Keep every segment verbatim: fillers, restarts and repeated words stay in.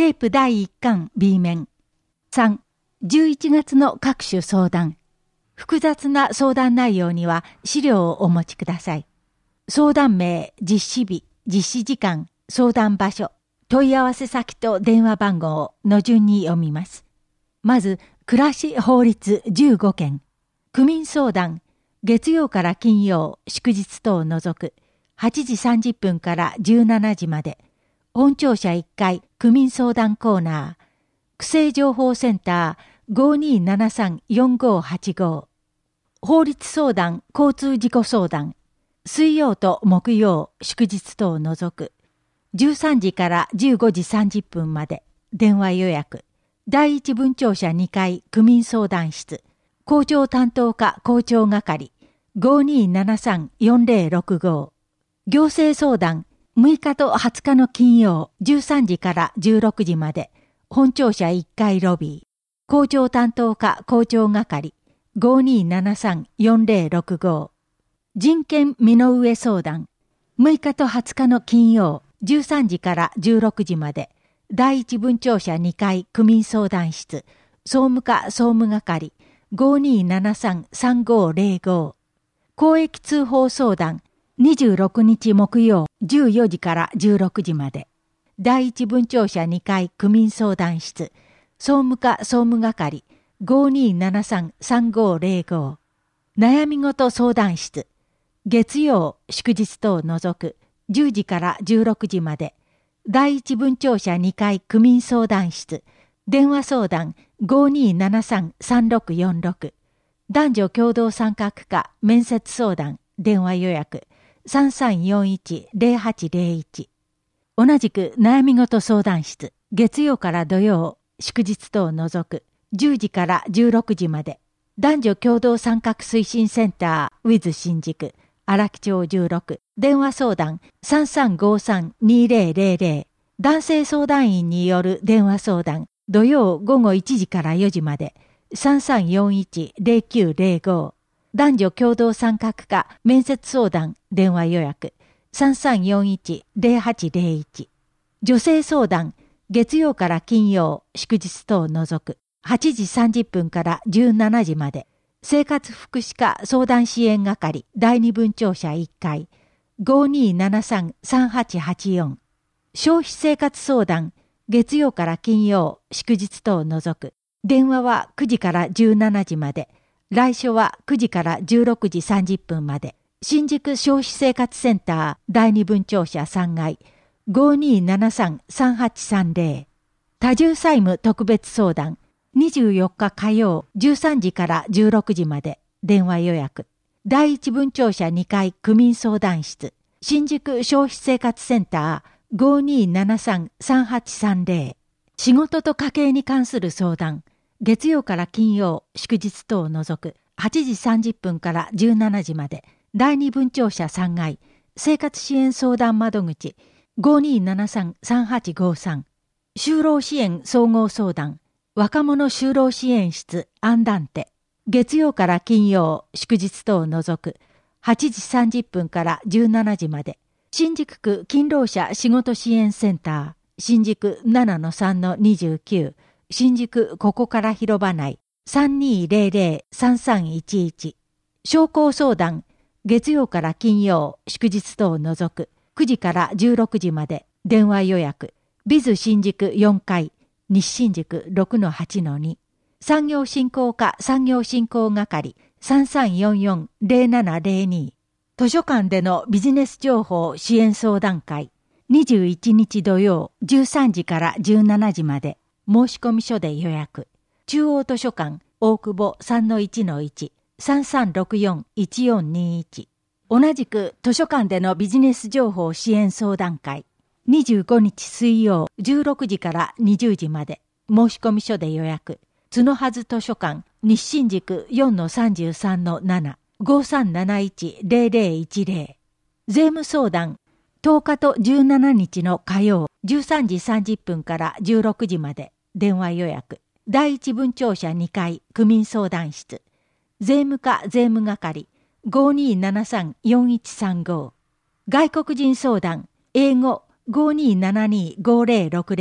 テープだいいっかん B 面。さん、じゅういちがつの各種相談。複雑な相談内容には資料をお持ちください。相談名、実施日、実施時間、相談場所、問い合わせ先と電話番号の順に読みます。まず、暮らし法律じゅうごけん。区民相談、月曜から金曜、祝日等を除く、はちじさんじゅっぷんからじゅうしちじまで、本庁舎いっかい区民相談コーナー、区政情報センター ごにーななさんよんごーはちご、法律相談、交通事故相談、水曜と木曜、祝日等を除く、じゅうさんじからじゅうごじさんじゅっぷんまで、電話予約、第一分庁舎にかい区民相談室、校長担当課校長係、ごにーななさんよんぜろろくご、行政相談、むいかとはつかの金曜、じゅうさんじからじゅうろくじまで、本庁舎いっかいロビー、校長担当課校長係、ごにーななさんよんぜろろくご、人権身の上相談、むいかとはつかの金曜、じゅうさんじからじゅうろくじまで、第一分庁舎にかい区民相談室、総務課総務係、ごにーななさんさんごーぜろご、公益通報相談、にじゅうろくにち木曜じゅうよじからじゅうろくじまで、第一分庁舎にかい区民相談室、総務課総務係、ごにーななさんさんごーぜろご、悩み事相談室、月曜、祝日等を除く、じゅうじからじゅうろくじまで、第一分庁舎にかい区民相談室、電話相談 ごにーななさんさんろくよんろく、男女共同参画課面接相談、電話予約、さんさんよんいちぜろはちぜろいち。同じく悩み事相談室、月曜から土曜、祝日等を除く、じゅうじからじゅうろくじまで、男女共同参画推進センター with 新宿、荒木町じゅうろく、電話相談 さんさんごさんにぜろぜろぜろ、男性相談員による電話相談、土曜午後いちじからよじまで、さんさんよんいちぜろきゅうぜろご、男女共同参画課面接相談、電話予約、さんさんよんいちぜろはちぜろいち。女性相談、月曜から金曜、祝日等を除く、はちじさんじゅっぷんからじゅうしちじまで、生活福祉課相談支援係第二分庁舎いっかい、ごにーななさんさんはちはちよん。消費生活相談、月曜から金曜、祝日等を除く、電話はくじからじゅうしちじまで、来所はくじからじゅうろくじさんじゅっぷんまで、新宿消費生活センター第二分庁舎さんがい、ごにーななさんさんはちさんぜろ。多重債務特別相談、にじゅうよっか火曜じゅうさんじからじゅうろくじまで、電話予約、第一分庁舎にかい区民相談室、新宿消費生活センターごにーななさんさんはちさんぜろ。仕事と家計に関する相談、月曜から金曜、祝日等を除く、はちじさんじゅっぷんからじゅうしちじまで、第二分庁舎さんがい、生活支援相談窓口、ごにーななさんさんはちごさん。就労支援総合相談、若者就労支援室アンダンテ、月曜から金曜、祝日等を除く、はちじさんじゅっぷんからじゅうしちじまで、新宿区勤労者仕事支援センター、新宿 ななのさんのにじゅうきゅう、新宿ここから広場内 さんにーぜろぜろさんさんいちいち。商工相談、月曜から金曜、祝日等を除く、くじからじゅうろくじまで、電話予約、ビズ新宿よんかい、西新宿 ろくのはちのに。産業振興課産業振興係 さんさんよんよんぜろななぜろに。図書館でのビジネス情報支援相談会、にじゅういちにち土曜じゅうさんじからじゅうしちじまで、申込書で予約。中央図書館大久保 さんのいちのいち さんさんろくよんいちよんにいち。同じく図書館でのビジネス情報支援相談会、にじゅうごにち水曜じゅうろくじからにじゅうじまで、申込書で予約。角はず図書館西新宿 よんのさんじゅうさんのなな ごさんなないちぜろぜろいちぜろ。税務相談、とおかとじゅうしちにちの火曜じゅうさんじさんじゅっぷんからじゅうろくじまで、電話予約。第一分庁舎にかい区民相談室、税務課税務係 ごにーななさんよんいちさんご。外国人相談、英語 ごにーななにごぜろろくぜろ、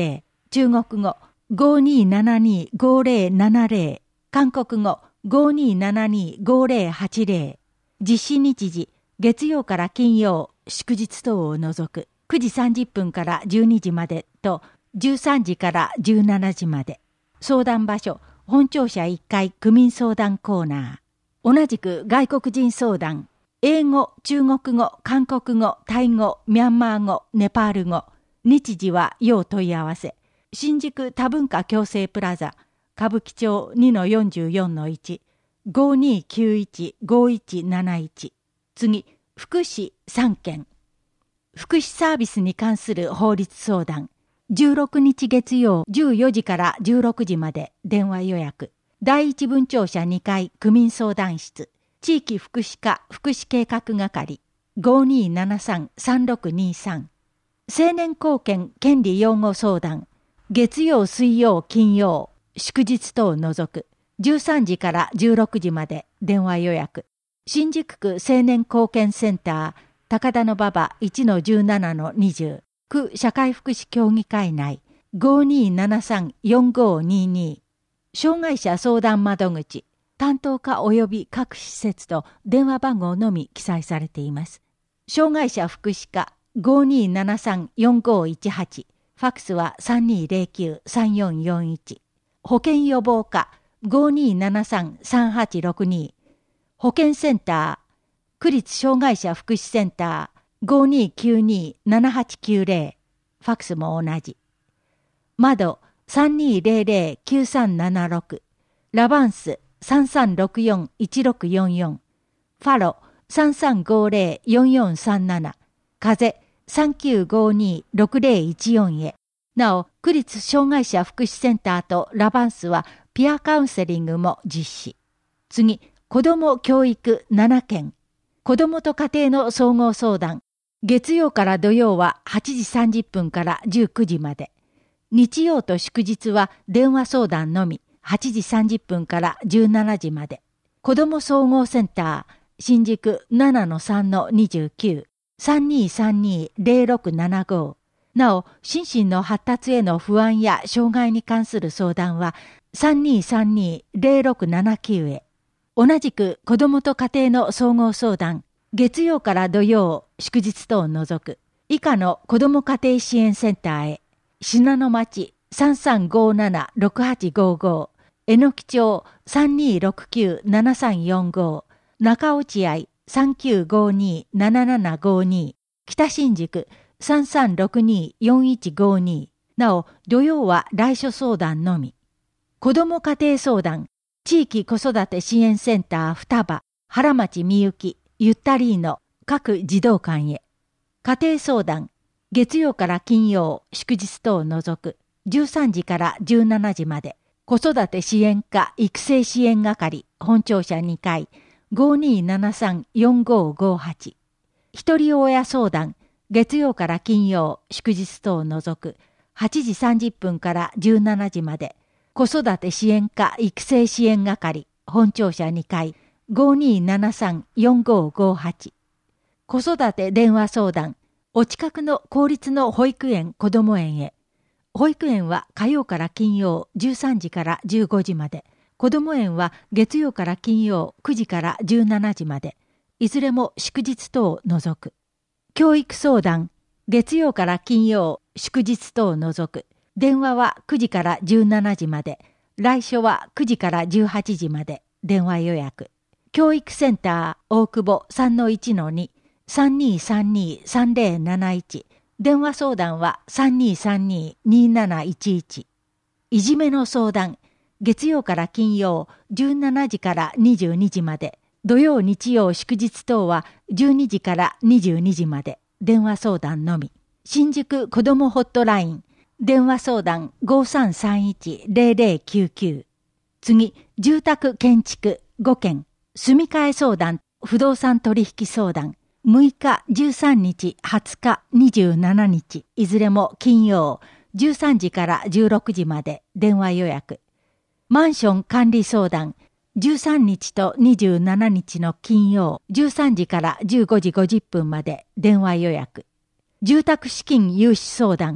中国語ごーにーななにーごーぜろななぜろ、韓国語ごーにーななにーごーぜろはちぜろ、実施日時、月曜から金曜、祝日等を除くくじさんじゅっぷんからじゅうにじまでとじゅうさんじからじゅうしちじまで。相談場所、本庁舎いっかい区民相談コーナー。同じく外国人相談、英語、中国語、韓国語、タイ語、ミャンマー語、ネパール語。日時は要問い合わせ。新宿多文化共生プラザ、歌舞伎町 にのよんじゅうよんのいち、ごーにーきゅういちごーいちなないち。次、福祉さんけん。福祉サービスに関する法律相談。じゅうろくにち月曜じゅうよじからじゅうろくじまで電話予約。第一分庁舎にかい区民相談室。地域福祉課福祉計画係 ごーにーななさんさんろくにさん。青年貢献権利擁護相談。月曜水曜金曜祝日等を除くじゅうさんじからじゅうろくじまで電話予約。新宿区青年貢献センター高田馬場 いちのじゅうななのにじゅう、区社会福祉協議会内 ごーにーななさんよんごーにーにー。障害者相談窓口、担当課及び各施設と電話番号のみ記載されています。障害者福祉課 ごーにーななさんよんごーいちはち、ファックスは さんにーぜろきゅうさんよんよんいち。保健予防課 ごーにーななさんさんはちろくに。保健センター、区立障害者福祉センター ごーにーきゅうにーななはちきゅうぜろ。ファックスも同じ。窓 さんにーぜろぜろきゅうさんななろく。ラバンス さんさんろくよんいちろくよんよん。ファロ さんさんごぜろよんよんさんなな。風 さんきゅうごにーろくぜろいちよん へ。なお、区立障害者福祉センターとラバンスはピアカウンセリングも実施。次、子ども教育ななけん。子どもと家庭の総合相談。月曜から土曜ははちじさんじゅっぷんからじゅうくじまで。日曜と祝日は電話相談のみはちじさんじゅっぷんからじゅうしちじまで。子ども総合センター新宿 ななのさんのにじゅうきゅう さんにーさんにーぜろろくななご。なお、心身の発達への不安や障害に関する相談は さんにーさんにーぜろろくななきゅう へ。同じく子どもと家庭の総合相談、月曜から土曜、祝日等を除く、以下の子ども家庭支援センターへ、信濃町 さんさんごななろくはちごご、えのき町 さんにーろくきゅうななさんよんご、中落合 さんきゅうごにーななななごに、北新宿 さんさんろくにーよんいちごに。なお、土曜は来所相談のみ。子ども家庭相談、地域子育て支援センター双葉、原町みゆき、ゆったりーの各児童館へ。家庭相談、月曜から金曜、祝日等を除く、じゅうさんじからじゅうしちじまで、子育て支援課育成支援係、本庁舎にかい、ごーにーななさんよんごーごはち。ひとり親相談、月曜から金曜、祝日等を除く、はちじさんじゅっぷんからじゅうしちじまで、子育て支援課育成支援係、本庁舎にかい、ごーにーななさんよんごーごはち。子育て電話相談、お近くの公立の保育園こども園へ。保育園は火曜から金曜じゅうさんじからじゅうごじまで、こども園は月曜から金曜くじからじゅうしちじまで、いずれも祝日等を除く。教育相談、月曜から金曜祝日等を除く。電話はくじからじゅうしちじまで、来所はくじからじゅうはちじまで、電話予約。教育センター大久保 さんのいちのに、さんにーさんにーさんぜろなないち。電話相談は さんにーさんにーにーなないちいち。いじめの相談、月曜から金曜じゅうしちじからにじゅうにじまで、土曜日曜祝日等はじゅうにじからにじゅうにじまで、電話相談のみ。新宿子どもホットライン、電話相談 ごーさんさんいちぜろぜろきゅうきゅう。次、住宅建築ごけん、住み替え相談、不動産取引相談、むいか、じゅうさんにち、はつか、にじゅうしちにち、いずれも金曜、じゅうさんじからじゅうろくじまで電話予約。マンション管理相談、じゅうさんにちとにじゅうしちにちの金曜、じゅうさんじからじゅうごじごじゅっぷんまで電話予約。住宅資金融資相談、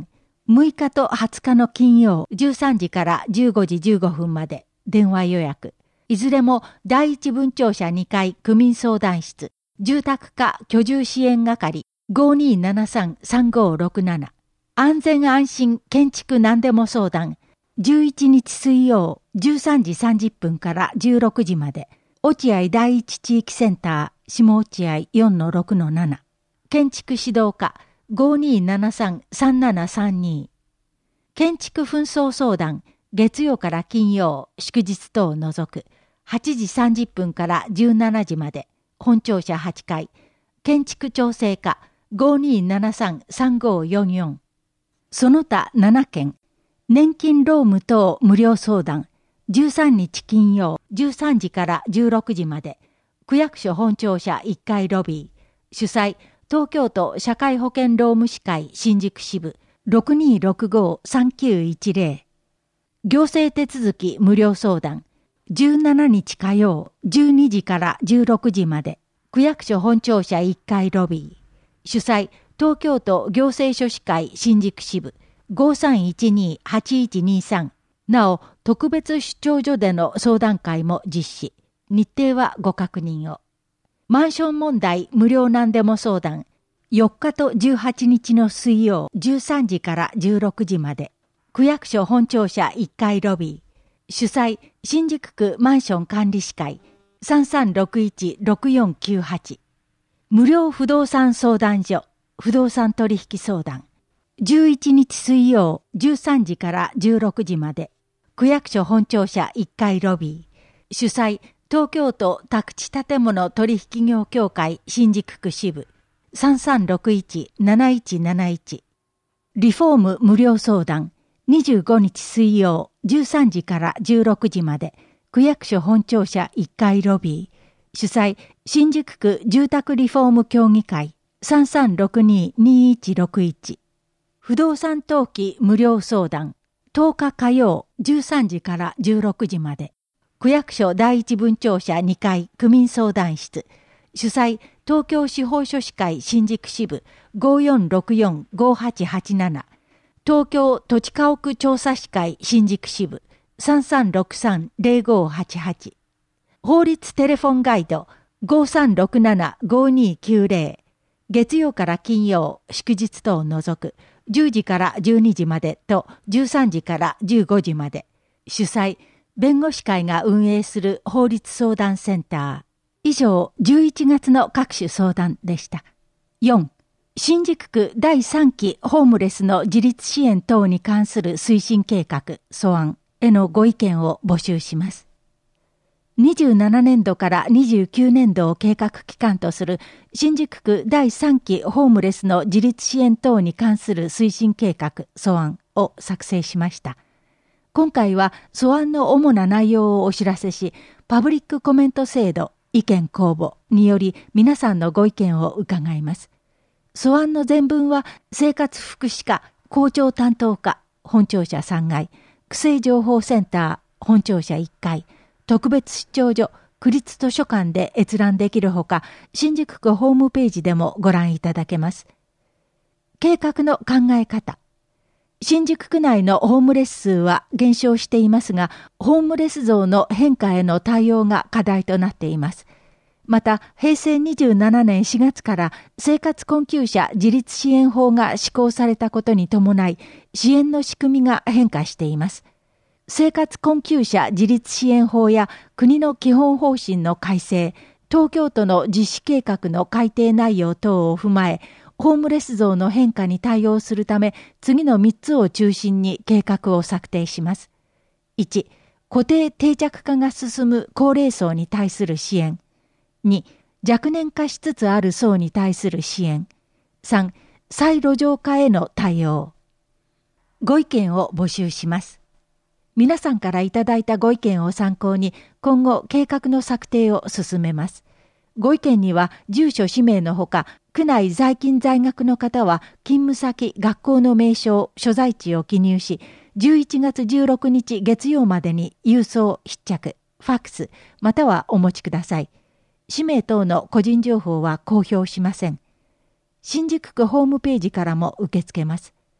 むいかとはつかの金曜じゅうさんじからじゅうごじじゅうごふんまで電話予約。いずれも第一分庁舎にかい区民相談室、住宅課居住支援係 ごにーななさんさんごーろくなな。安全安心建築何でも相談。じゅういちにち水曜じゅうさんじさんじゅっぷんからじゅうろくじまで。落合第一地域センター下落合 よんのろくのなな。建築指導課 ごにーななさんさんななさんに。建築紛争相談月曜から金曜祝日等を除くはちじさんじゅっぷんからじゅうしちじまで。本庁舎はちかい。建築調整課 ごにーななさんさんごーよんよん。その他ななけん。年金労務等無料相談。じゅうさんにち金曜じゅうさんじからじゅうろくじまで。区役所本庁舎いっかいロビー。主催、東京都社会保険労務士会新宿支部 ろくにーろくごーさんきゅういちゼロ。行政手続き無料相談。じゅうしちにち火曜じゅうにじからじゅうろくじまで。区役所本庁舎いっかいロビー。主催、東京都行政書士会新宿支部 ごーさんいちにーはちいちにさん。なお、特別出張所での相談会も実施。日程はご確認を。マンション問題無料何でも相談。よっかとじゅうはちにちの水曜じゅうさんじからじゅうろくじまで。区役所本庁舎いっかいロビー。主催、新宿区マンション管理士会 さんさんろくいちろくよんきゅうはち。無料不動産相談所、不動産取引相談。じゅういちにち水曜じゅうさんじからじゅうろくじまで。区役所本庁舎いっかいロビー。主催、東京都宅地建物取引業協会新宿区支部 さんさんろくいちなないちなないち。リフォーム無料相談。にじゅうごにち水曜じゅうさんじからじゅうろくじまで。区役所本庁舎いっかいロビー。主催、新宿区住宅リフォーム協議会 さんさんろくににいちろくいち。不動産登記無料相談。とおか火曜じゅうさんじからじゅうろくじまで。区役所第一分庁舎にかい区民相談室。主催、東京司法書士会新宿支部 ごーよんろくよんごーはちはちなな。東京土地家屋調査士会新宿支部 さんさんろくさんぜろごーはちはち。法律テレフォンガイド ごーさんろくななごーにーきゅうぜろ。月曜から金曜祝日等を除くじゅうじからじゅうにじまでとじゅうさんじからじゅうごじまで。主催、弁護士会が運営する法律相談センター。以上、じゅういちがつの各種相談でした。よん. 新宿区だいさんきホームレスの自立支援等に関する推進計画素案へのご意見を募集します。にじゅうななねんどからにじゅうきゅうねんどを計画期間とする新宿区だいさんきホームレスの自立支援等に関する推進計画素案を作成しました。今回は素案の主な内容をお知らせし、パブリックコメント制度意見公募により皆さんのご意見を伺います。素案の全文は生活福祉課校長担当課本庁舎さんがい、区政情報センター本庁舎いっかい、特別出張所、区立図書館で閲覧できるほか、新宿区ホームページでもご覧いただけます。計画の考え方。新宿区内のホームレス数は減少していますが、ホームレス像の変化への対応が課題となっています。また、へいせいにじゅうななねんしがつから生活困窮者自立支援法が施行されたことに伴い、支援の仕組みが変化しています。生活困窮者自立支援法や国の基本方針の改正、東京都の実施計画の改定内容等を踏まえ、ホームレス像の変化に対応するため、次のみっつを中心に計画を策定します。いち. 固定定着化が進む高齢層に対する支援。に. 若年化しつつある層に対する支援。さん. 再路上化への対応。ご意見を募集します。皆さんからいただいたご意見を参考に、今後計画の策定を進めます。ご意見には住所氏名のほか、区内在勤在学の方は勤務先、学校の名称、所在地を記入し、じゅういちがつじゅうろくにち月曜までに郵送、必着、ファックス、またはお持ちください。氏名等の個人情報は公表しません。新宿区ホームページからも受け付けます。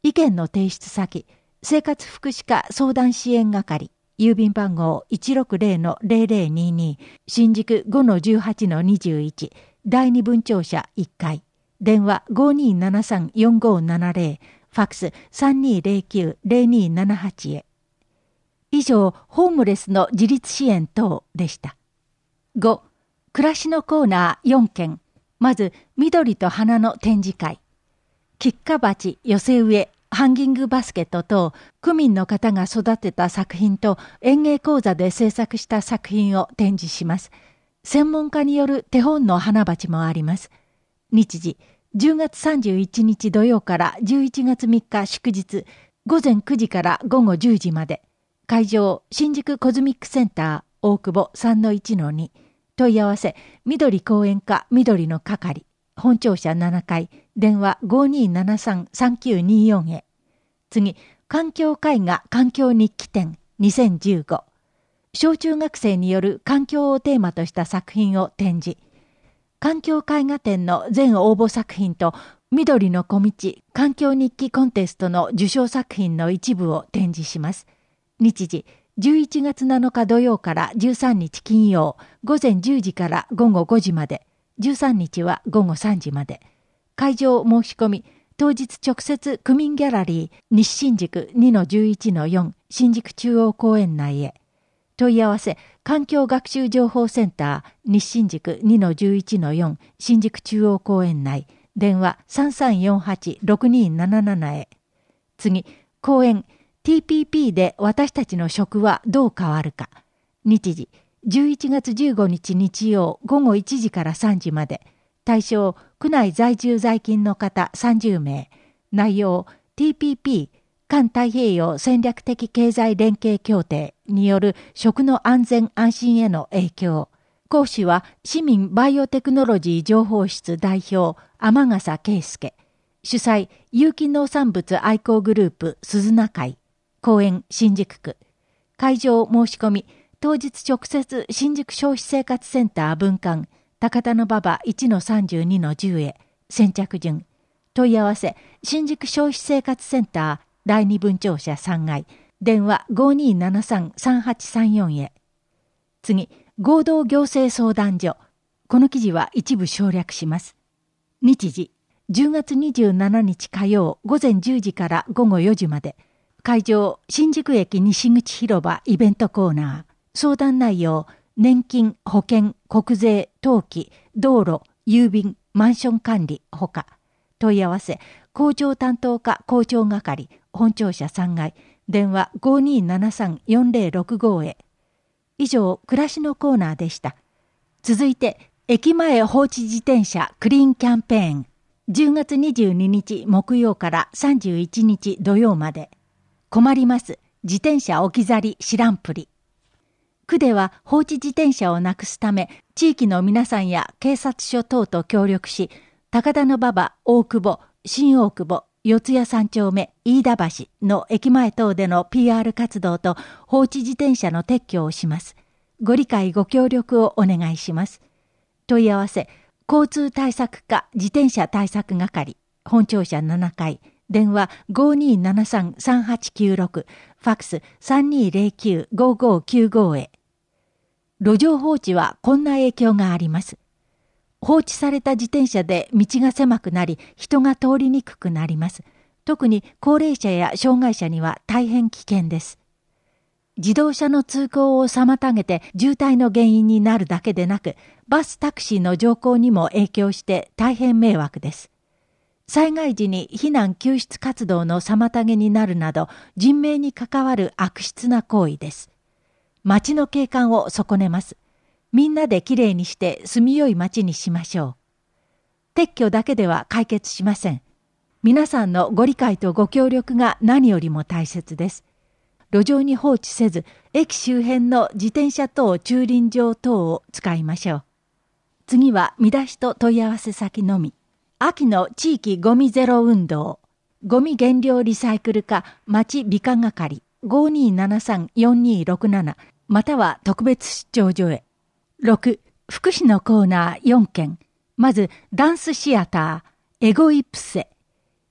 意見の提出先、生活福祉課相談支援係、郵便番号 いちろくぜろのぜろぜろにに、新宿 ごのじゅうはちのにじゅういち、だいに分庁舎いっかい、電話 ごにーななさんよんごーななぜろ、ファックス さんにーぜろきゅうぜろにーななはち へ。以上、ホームレスの自立支援等でした。ご、暮らしのコーナーよんけん。まず、緑と花の展示会。菊花鉢、寄せ植え、ハンギングバスケット等、区民の方が育てた作品と園芸講座で制作した作品を展示します。専門家による手本の花鉢もあります。日時、じゅうがつさんじゅういちにち土曜からじゅういちがつみっか祝日、ごぜんくじからごごじゅうじまで。会場、新宿コズミックセンター、大久保 さんのいちのに。問い合わせ、緑公園課緑の係。本庁舎ななかい、電話 ごにーななさんさんきゅうにーよん へ。次、環境絵画環境日記展にせんじゅうご。小中学生による環境をテーマとした作品を展示。環境絵画展の全応募作品と緑の小道環境日記コンテストの受賞作品の一部を展示します。日時、じゅういちがつなのか土曜からじゅうさんにち金曜、ごぜんじゅうじからごごごじまで。じゅうさんにちはごごさんじまで。会場申し込み、当日直接区民ギャラリー西新宿 にのじゅういちのよん 新宿中央公園内へ。問い合わせ、環境学習情報センター西新宿 にのじゅういちのよん 新宿中央公園内、電話 さんさんよんはちろくにーなななな へ。次、講演 ティーピーピー で私たちの食はどう変わるか。日時、じゅういちがつじゅうごにち日曜ごごいちじからさんじまで。対象、区内在住在勤の方さんじゅうめい。内容、ティーピーピー、環太平洋戦略的経済連携協定による食の安全安心への影響。講師は、市民バイオテクノロジー情報室代表、天笠圭介。主催、有機農産物愛好グループ、鈴名会。公園、新宿区。会場申し込み、当日直接新宿消費生活センター分館、高田馬場 いちのさんじゅうにのじゅう へ。先着順。問い合わせ、新宿消費生活センターだいに分庁舎さんがい、電話 ごにーななさんさんはちさんよん へ。次、合同行政相談所。この記事は一部省略します。日時、じゅうがつにじゅうしちにち火曜ごぜんじゅうじからごごよじまで。会場、新宿駅西口広場イベントコーナー。相談内容、年金、保険、国税、登記、道路、郵便、マンション管理、ほか。問い合わせ、工場担当課工場係、本庁舎さんがい、電話 ごにーななさんよんぜろろくご へ。以上、暮らしのコーナーでした。続いて、駅前放置自転車クリーンキャンペーン。じゅうがつにじゅうににち木曜からさんじゅういちにち土曜まで。困ります。自転車置き去り知らんぷり。区では放置自転車をなくすため、地域の皆さんや警察署等と協力し、高田馬場、大久保、新大久保、四谷三丁目、飯田橋の駅前等での ピーアール 活動と放置自転車の撤去をします。ご理解ご協力をお願いします。問い合わせ、交通対策課自転車対策係、本庁舎ななかい、電話 ごにーななさんさんはちきゅうろく、ファックス さんにーぜろきゅうごごきゅうご へ。路上放置はこんな影響があります。放置された自転車で道が狭くなり、人が通りにくくなります。特に高齢者や障害者には大変危険です。自動車の通行を妨げて渋滞の原因になるだけでなく、バスタクシーの乗降にも影響して大変迷惑です。災害時に避難救出活動の妨げになるなど、人命に関わる悪質な行為です。街の景観を損ねます。みんなできれいにして住みよい街にしましょう。撤去だけでは解決しません。皆さんのご理解とご協力が何よりも大切です。路上に放置せず、駅周辺の自転車等駐輪場等を使いましょう。次は見出しと問い合わせ先のみ。秋の地域ゴミゼロ運動。ゴミ減量リサイクル課町美化係 ごにーななさんよんにーろくなな または特別出張所へ。ろく、福祉のコーナーよんけん。まず、ダンスシアター、エゴイプセ。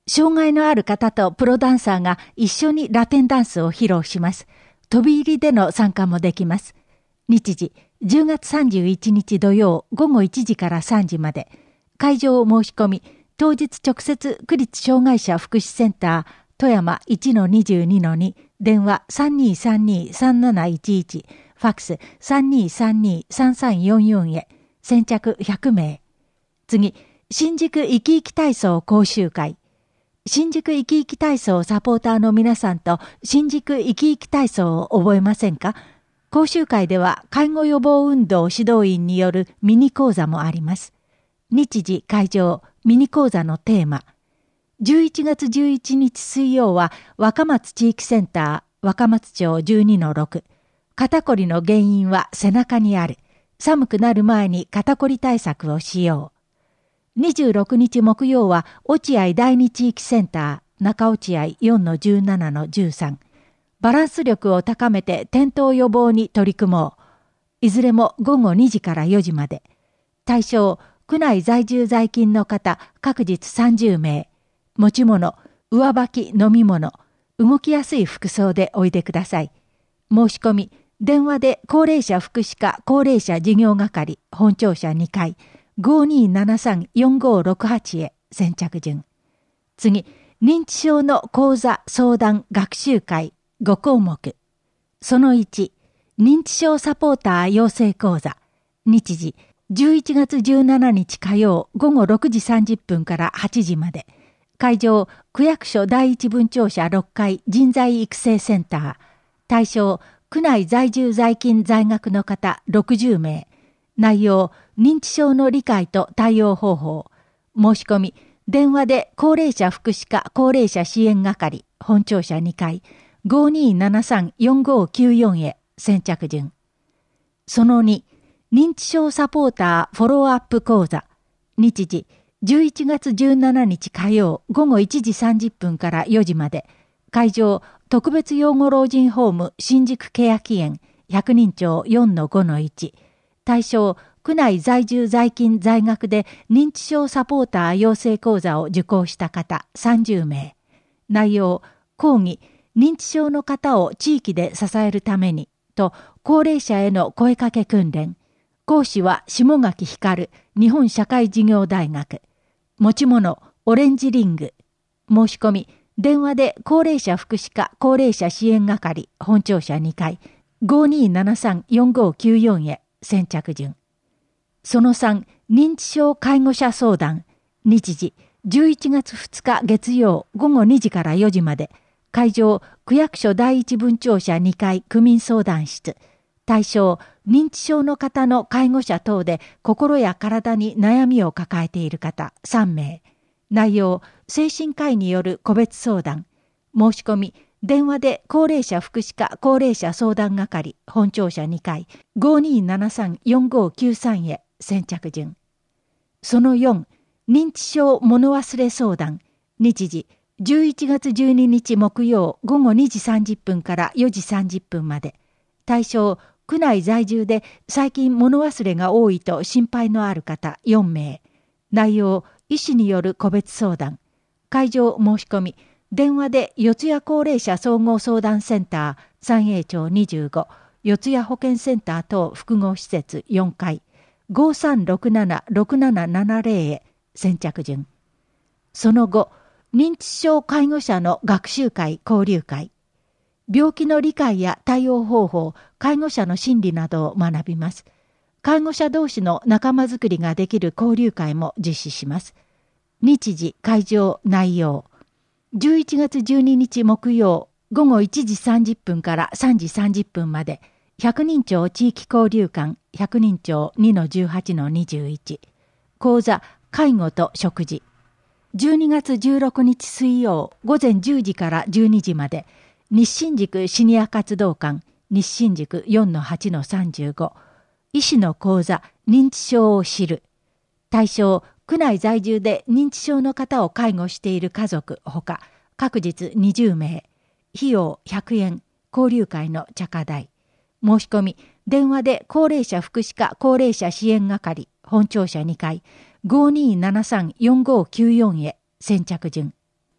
障害のある方とプロダンサーが一緒にラテンダンスを披露します。飛び入りでの参加もできます。日時、じゅうがつさんじゅういちにち土曜午後いちじからさんじまで。会場を申し込み、当日直接区立障害者福祉センター富山 いちのにじゅうにのに 電話 さんにーさんにーさんなないちいち ファックス さんにーさんにーさんさんよんよん へ。先着ひゃくめい。次、新宿生き生き体操講習会。新宿生き生き体操サポーターの皆さんと新宿生き生き体操を覚えませんか？講習会では介護予防運動指導員によるミニ講座もあります。日時会場、ミニ講座のテーマ。じゅういちがつじゅういちにち水曜は若松地域センター若松町 じゅうにのろく。肩こりの原因は背中にある。寒くなる前に肩こり対策をしよう。にじゅうろくにち木曜は落合第二地域センター中落合 よんのじゅうななのじゅうさん。バランス力を高めて転倒予防に取り組もう。いずれもごごにじからよじまで。対象、区内在住在勤の方各日さんじゅうめい。持ち物、上履き飲み物、動きやすい服装でおいでください。申し込み、電話で高齢者福祉課高齢者事業係本庁舎にかい ごにーななさんよんごろくはち へ先着順。次、認知症の講座相談学習会ごこうもく。そのいち、認知症サポーター養成講座。日時、じゅういちがつじゅうしちにち火曜午後ろくじさんじゅっぷんからはちじまで。会場、区役所第一分庁舎ろっかい人材育成センター。対象、区内在住在勤在学の方ろくじゅうめい。内容、認知症の理解と対応方法。申し込み、電話で高齢者福祉課高齢者支援係本庁舎にかい ごにーななさんよんごきゅうよん へ先着順。そのに、認知症サポーターフォローアップ講座。日時、じゅういちがつじゅうしちにち火曜午後いちじさんじゅっぷんからよじまで。会場、特別養護老人ホーム新宿ケヤキ園百人町 よんのごのいち。対象、区内在住在勤在学で認知症サポーター養成講座を受講した方さんじゅうめい。内容、講義、認知症の方を地域で支えるためにと高齢者への声かけ訓練。講師は下垣光日本社会事業大学。持ち物、オレンジリング。申し込み、電話で高齢者福祉課高齢者支援係本庁舎にかい ごにーななさんよんごきゅうよん へ先着順。そのさん、認知症介護者相談。日時、じゅういちがつふつか月曜午後にじからよじまで。会場、区役所第一分庁舎にかい区民相談室。対象、認知症の方の介護者等で心や体に悩みを抱えている方さんめい。内容、精神科医による個別相談。申し込み、電話で高齢者福祉課高齢者相談係本庁舎にかい ごにーななさんよんごきゅうさん へ先着順。そのよん、認知症物忘れ相談。日時、じゅういちがつじゅうににち木曜午後にじさんじゅっぷんからよじさんじゅっぷんまで。対象、区内在住で最近物忘れが多いと心配のある方よんめい。内容、医師による個別相談。会場申し込み、電話で四谷高齢者総合相談センター三栄町にじゅうご、四谷保健センター等複合施設よんかい ごさんろくななろくななななぜろ へ先着順。その後、認知症介護者の学習会交流会。病気の理解や対応方法、介護者の心理などを学びます。介護者同士の仲間づくりができる交流会も実施します。日時、会場、内容。じゅういちがつじゅうににち木曜午後いちじさんじゅっぷんからさんじさんじゅっぷんまで。百人町地域交流館百人町 にのじゅうはちのにじゅういち。講座、介護と食事。じゅうにがつじゅうろくにち水曜午前じゅうじからじゅうにじまで。日新宿シニア活動館日新宿 よんのはちのさんじゅうご。医師の講座、認知症を知る。対象、区内在住で認知症の方を介護している家族ほか、各日にじゅうめい。費用ひゃくえん。交流会の茶化代。申し込み、電話で高齢者福祉課高齢者支援係本庁舎にかい ごにーななさんよんごきゅうよん へ先着順。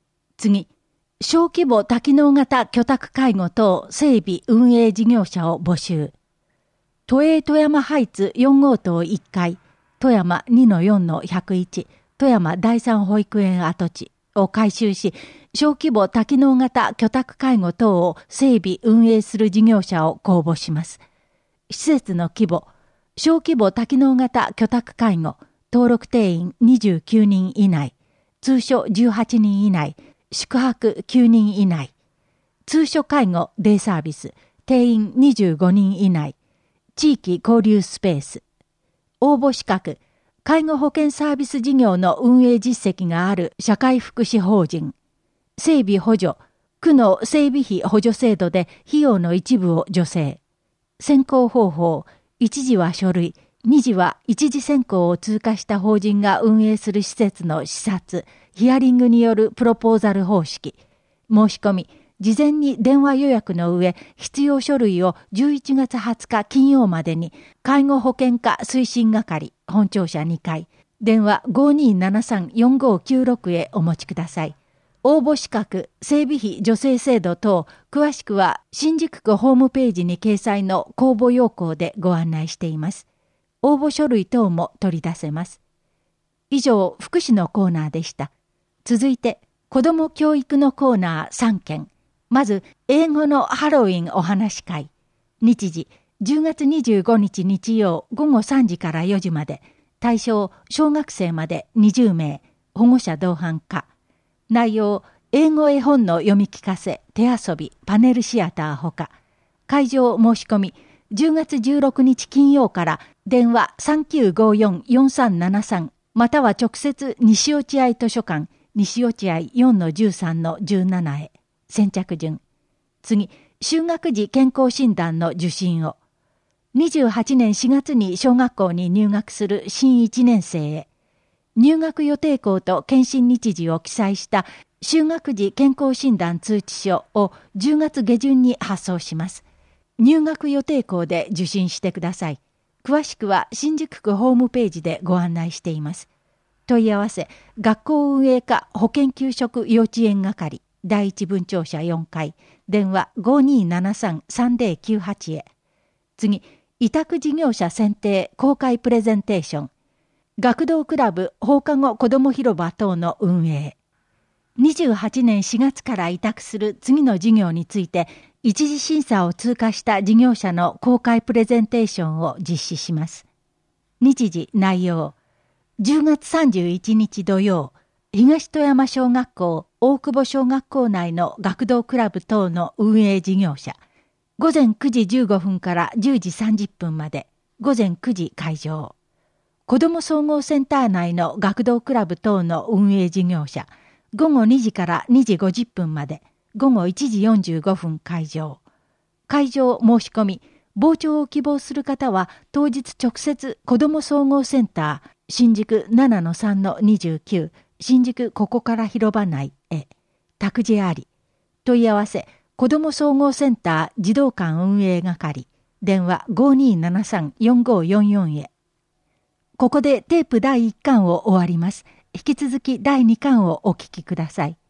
次、小規模多機能型居宅介護等整備運営事業者を募集。都営富山ハイツよん号棟いっかい、富山 にのよんのひゃくいち、富山第三保育園跡地を改修し、小規模多機能型居宅介護等を整備運営する事業者を公募します。施設の規模、小規模多機能型居宅介護、登録定員にじゅうきゅうにん以内、通所じゅうはちにん以内、宿泊きゅうにん以内、通所介護デイサービス、定員にじゅうごにん以内、地域交流スペース。応募資格、介護保険サービス事業の運営実績がある社会福祉法人。整備補助、区の整備費補助制度で費用の一部を助成。選考方法、一時は書類、二次は一次選考を通過した法人が運営する施設の視察、ヒアリングによるプロポーザル方式。申し込み、事前に電話予約の上、必要書類をじゅういちがつはつか金曜までに、介護保険課推進係、本庁舎にかい、電話 ごにーななさんよんごきゅうろく へお持ちください。応募資格、整備費助成制度等、詳しくは新宿区ホームページに掲載の公募要項でご案内しています。応募書類等も取り出せます。以上、福祉のコーナーでした。続いて、子ども教育のコーナーさんけん。まず、英語のハロウィンお話会。日時、じゅうがつにじゅうごにち日曜午後さんじからよじまで。対象、小学生までにじゅうめい。保護者同伴可。内容、英語絵本の読み聞かせ、手遊び、パネルシアターほか。会場申し込み、じゅうがつじゅうろくにち金曜から電話 さんきゅうごよんよんさんななさん または直接西落合図書館西落合 よんのじゅうさんのじゅうなな へ。先着順。次、就学時健康診断の受診を。にじゅうはちねんしがつに小学校に入学する新いちねんせいへ。入学予定校と検診日時を記載した就学時健康診断通知書をじゅうがつげじゅんに発送します。入学予定校で受診してください。詳しくは新宿区ホームページでご案内しています。問い合わせ、学校運営課保健給食幼稚園係第一分庁舎よんかい、電話 ごにーななさんさんぜろきゅうはち へ。次、委託事業者選定公開プレゼンテーション。学童クラブ放課後子ども広場等の運営。にじゅうはちねんしがつから委託する次の事業について、一次審査を通過した事業者の公開プレゼンテーションを実施します。日時、内容。じゅうがつさんじゅういちにち土曜、東富山小学校、大久保小学校内の学童クラブ等の運営事業者。ごぜんくじじゅうごふんからじゅうじさんじゅっぷんまで、ごぜんくじ会場。子ども総合センター内の学童クラブ等の運営事業者。ごごにじからにじごじゅっぷんまで、ごごいちじよんじゅうごふん会場。会場申し込み、傍聴を希望する方は当日直接子ども総合センター新宿 ななのさんのにじゅうきゅう 新宿ここから広場内へ託児あり。問い合わせ、子ども総合センター児童館運営係電話 ごにーななさんよんごよんよん へ。ここでテープだいいっかんを終わります。引き続きだいにかんをお聞きください。